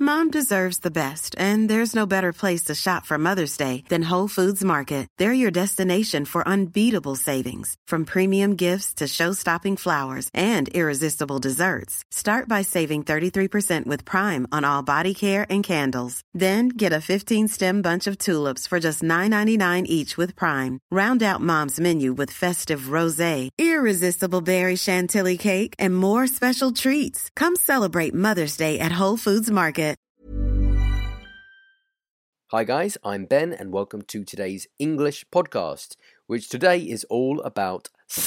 Mom deserves the best, and there's no better place to shop for Mother's Day than Whole Foods Market. They're your destination for unbeatable savings, from premium gifts to show-stopping flowers and irresistible desserts. Start by saving 33% with Prime on all body care and candles. Then get a 15-stem bunch of tulips for just $9.99 each with Prime. Round out Mom's menu with festive rosé, irresistible berry chantilly cake, and more special treats. Come celebrate Mother's Day at Whole Foods Market. Hi guys, I'm Ben and welcome to today's English podcast, which today is all about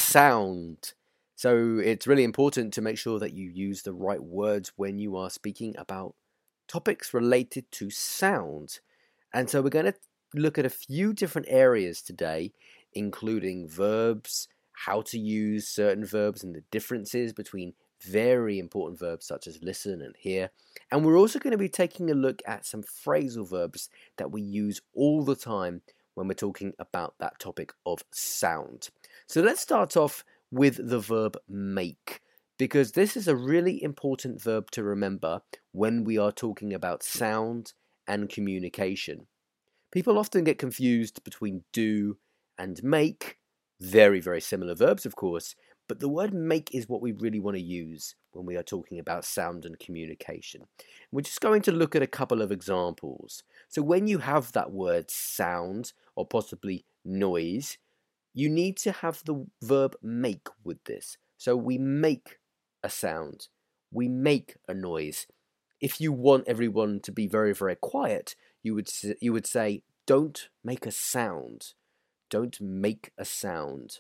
sound. So it's really important to make sure that you use the right words when you are speaking about topics related to sound. And so we're going to look at a few different areas today, including verbs, how to use certain verbs and the differences between very important verbs such as listen and hear. And we're also going to be taking a look at some phrasal verbs that we use all the time when we're talking about that topic of sound. So let's start off with the verb make, because this is a really important verb to remember when we are talking about sound and communication. People often get confused between do and make, very, very similar verbs, of course, but the word make is what we really want to use when we are talking about sound and communication. We're just going to look at a couple of examples. So when you have that word sound or possibly noise, you need to have the verb make with this. So we make a sound, we make a noise. If you want everyone to be very, very quiet, you would say, don't make a sound. Don't make a sound.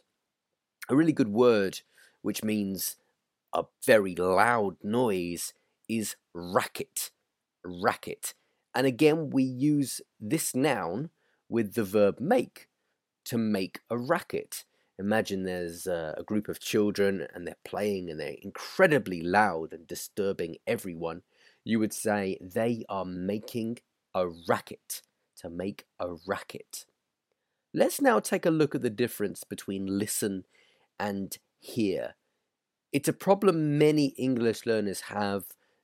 A really good word, which means a very loud noise, is racket. Racket. And again, we use this noun with the verb make to make a racket. Imagine there's a group of children and they're playing and they're incredibly loud and disturbing everyone. You would say they are making a racket. To make a racket. Let's now take a look at the difference between listen and hear. It's a problem many English learners have,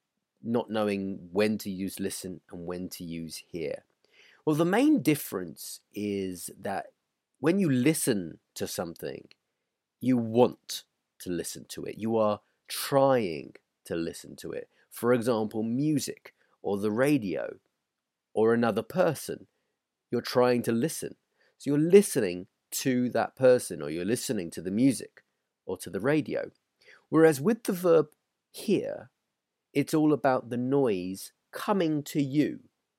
not knowing when to use listen and when to use hear. Well, the main difference is that when you listen to something, you want to listen to it. You are trying to listen to it. For example, music or the radio or another person. You're trying to listen. So you're listening to that person, or you're listening to the music or to the radio. Whereas with the verb hear, it's all about the noise coming to you.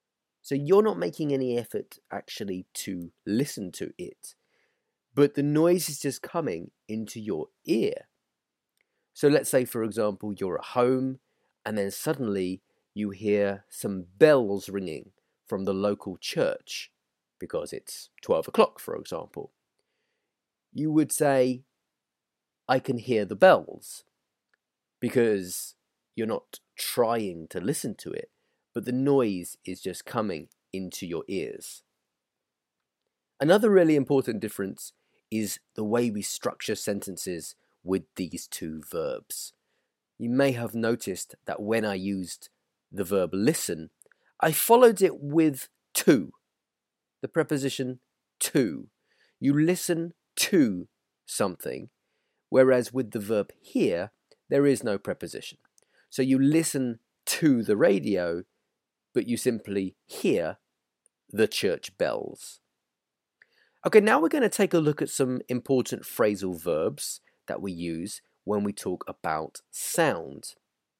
So you're not making any effort actually to listen to it, but the noise is just coming into your ear. So let's say, for example, you're at home and then suddenly you hear some bells ringing from the local church because it's 12 o'clock, for example. You would say, I can hear the bells, because you're not trying to listen to it, but the noise is just coming into your ears. Another really important difference is the way we structure sentences with these two verbs. You may have noticed that when I used the verb listen, I followed it with to, the preposition to. You listen to something, whereas with the verb hear, there is no preposition. So you listen to the radio, but you simply hear the church bells. Okay, now we're going to take a look at some important phrasal verbs that we use when we talk about sound.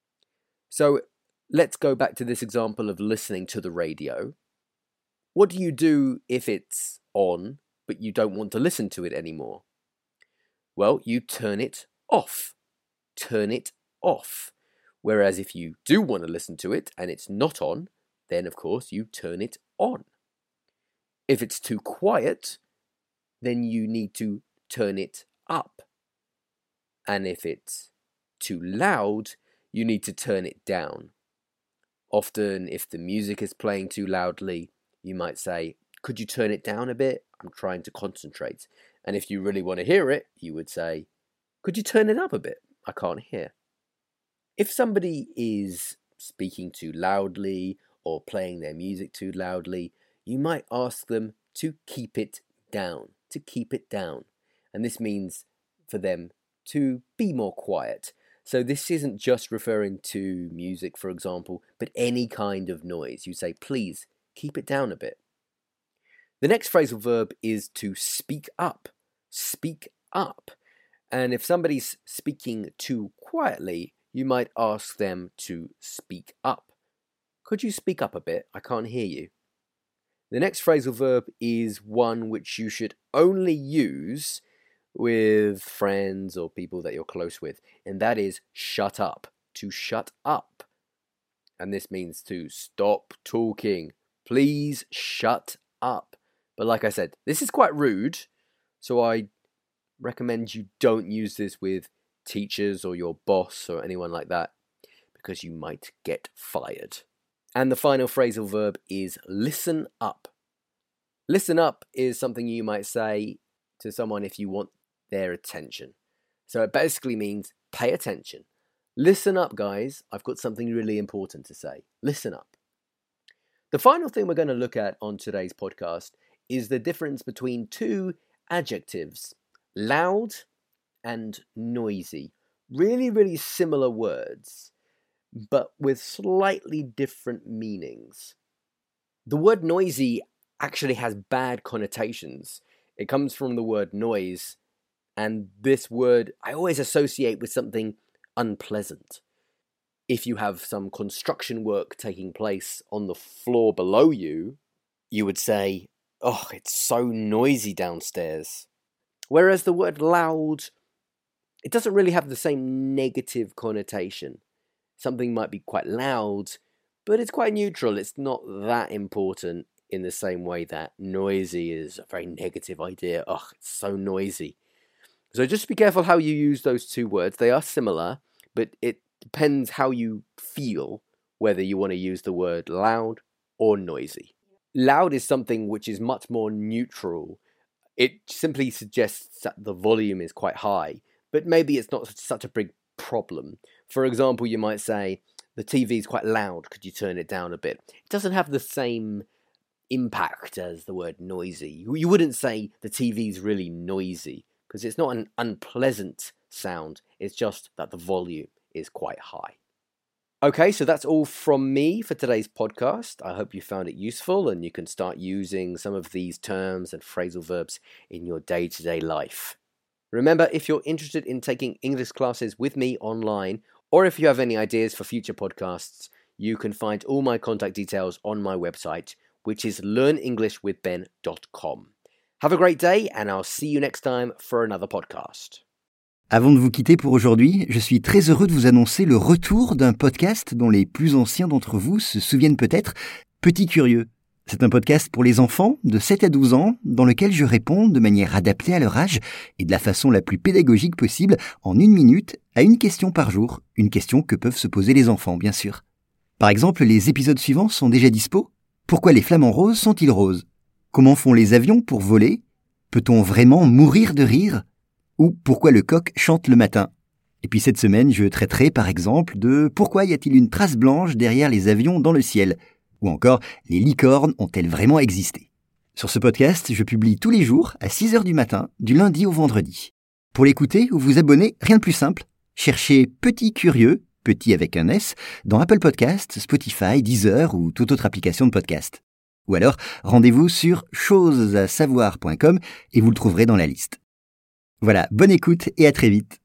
So let's go back to this example of listening to the radio. What do you do if it's on, but you don't want to listen to it anymore? Well, you turn it off. Turn it off. Whereas if you do want to listen to it and it's not on, then of course you turn it on. If it's too quiet, then you need to turn it up. And if it's too loud, you need to turn it down. Often, if the music is playing too loudly, you might say, could you turn it down a bit? I'm trying to concentrate. And if you really want to hear it, you would say, could you turn it up a bit? I can't hear. If somebody is speaking too loudly or playing their music too loudly, you might ask them to keep it down, And this means for them to be more quiet. So this isn't just referring to music, for example, but any kind of noise. You say, please, keep it down a bit. The next phrasal verb is to speak up. Speak up. And if somebody's speaking too quietly, you might ask them to speak up. Could you speak up a bit? I can't hear you. The next phrasal verb is one which you should only use with friends or people that you're close with, and that is shut up. To shut up. And this means to stop talking. Please shut up. But like I said, this is quite rude, so I recommend you don't use this with teachers or your boss or anyone like that, because you might get fired. And the final phrasal verb is listen up. Listen up is something you might say to someone if you want their attention. So it basically means pay attention. Listen up, guys. I've got something really important to say. Listen up. The final thing we're going to look at on today's podcast is the difference between two adjectives, loud and noisy. Really, really similar words, but with slightly different meanings. The word noisy actually has bad connotations. It comes from the word noise, and this word I always associate with something unpleasant. If you have some construction work taking place on the floor below you, you would say, "Oh, it's so noisy downstairs." Whereas the word loud, it doesn't really have the same negative connotation. Something might be quite loud, but it's quite neutral. It's not that important in the same way that noisy is a very negative idea. Oh, it's so noisy. So just be careful how you use those two words. They are similar, but it depends how you feel whether you want to use the word loud or noisy. Loud is something which is much more neutral. It simply suggests that the volume is quite high, but maybe it's not such a big problem. For example, you might say, the TV is quite loud, could you turn it down a bit? It doesn't have the same impact as the word noisy. You wouldn't say the TV is really noisy, because it's not an unpleasant sound, it's just that the volume is quite high. Okay, so that's all from me for today's podcast. I hope you found it useful and you can start using some of these terms and phrasal verbs in your day-to-day life. Remember, if you're interested in taking English classes with me online, or if you have any ideas for future podcasts, you can find all my contact details on my website, which is learnenglishwithben.com. Have a great day, and I'll see you next time for another podcast. Avant de vous quitter pour aujourd'hui, je suis très heureux de vous annoncer le retour d'un podcast dont les plus anciens d'entre vous se souviennent peut-être, Petit Curieux. C'est un podcast pour les enfants de 7 à 12 ans dans lequel je réponds de manière adaptée à leur âge et de la façon la plus pédagogique possible en 1 minute à une question par jour, une question que peuvent se poser les enfants bien sûr. Par exemple, les épisodes suivants sont déjà dispo. Pourquoi les flamants roses sont-ils roses ? Comment font les avions pour voler ? Peut-on vraiment mourir de rire ? Ou pourquoi le coq chante le matin ? Et puis cette semaine, je traiterai par exemple de pourquoi y a-t-il une trace blanche derrière les avions dans le ciel ? Ou encore, les licornes ont-elles vraiment existé ? Sur ce podcast, je publie tous les jours à 6h du matin, du lundi au vendredi. Pour l'écouter ou vous abonner, rien de plus simple. Cherchez Petit Curieux, petit avec un S, dans Apple Podcasts, Spotify, Deezer ou toute autre application de podcast. Ou alors, rendez-vous sur chosesasavoir.com et vous le trouverez dans la liste. Voilà, bonne écoute et à très vite.